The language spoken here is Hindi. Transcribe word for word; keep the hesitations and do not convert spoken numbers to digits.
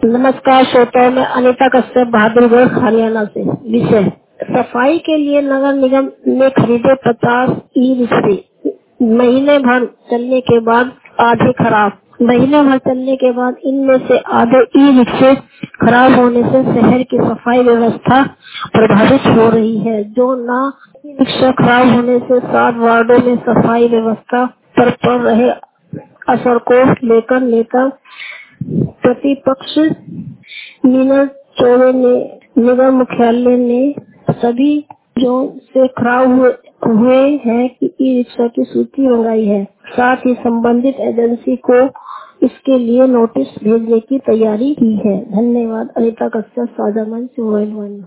नमस्कार श्रोताओं, मैं अनीता कश्यप बहादुरगढ़ हरियाणा से। विषय सफाई के लिए नगर निगम ने खरीदे पचास ई रिक्शे। महीने भर चलने के बाद आधे खराब। महीने भर चलने के बाद इनमें से आधे ई रिक्शे खराब होने से शहर की सफाई व्यवस्था प्रभावित हो रही है। जो ना ई रिक्शा खराब होने से सात वार्डों में सफाई व्यवस्था पर पड़ रहे असर को लेकर नेता प्रतिपक्ष मीना चौबे ने निगम मुख्यालय ने सभी जो से खराब हुए, हुए हैं कि ई रिक्शा की सूची मंगाई है। साथ ही संबंधित एजेंसी को इसके लिए नोटिस भेजने की तैयारी की है। धन्यवाद। अनीता कश्यप, साझा मंच मोबाइल वन।